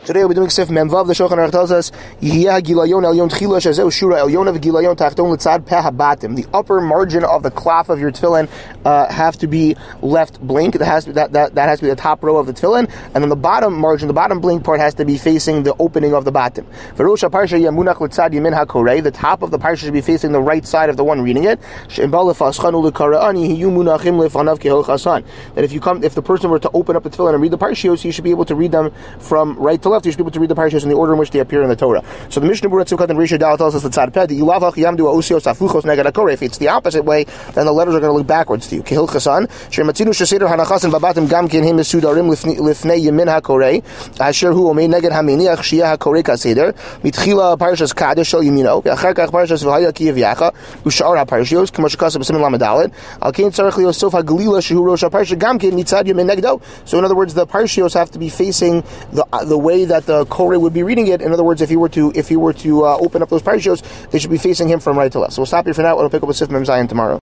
Today we'll be doing Sif Memvav. The Shulchan Aruch tells us Yihya Gilayon Elyon Tchila Shazeu Shura Elyon Gilayon Tachton Litzad Peh Habatim. The upper margin of the cloth of your tefillin have to be left blank. That has to be the top row of the tefillin, and then the bottom margin, the bottom blank part, has to be facing the opening of the bottom. Verusha Parsha Yamunach Litzad Yamin HaKorei. The top of the parsha should be facing the right side of the one reading it. That if the person were to open up the tefillin and read the parshios, he should be able to read them from right to left. You should be able to read the parashas in the order in which they appear in the Torah. So the Mishnah Berurah Tzukot and Risha Dal tells us that if it's the opposite way, then the letters are going to look backwards to you. Kehil Chasan, Shematzinu Shaseder Hanachasan Babatim Gam Kinhim Mesudarim Lifnei Yemin HaKorei Asher Hu Omei Neged Haminiach Shia HaKorei Kaseder Mitchila Parashas Kadesh Shel Yimino Ve'achar Kach Parashas V'Haya Ki Yaviacha U'Sha'ar HaParashios K'mo Shekasa B'Simin Lamadalet Al Kein Tzarech Liyosof HaGalila Shehu Rosh HaParasha Gam Kin Mitzad Yemin Negdo. So in other words, the Parshios have to be facing the way that the Koreh would be reading it. In other words, if he were to open up those parashos, they should be facing him from right to left. So we'll stop here for now. We'll pick up with Sif Mem Zayin tomorrow.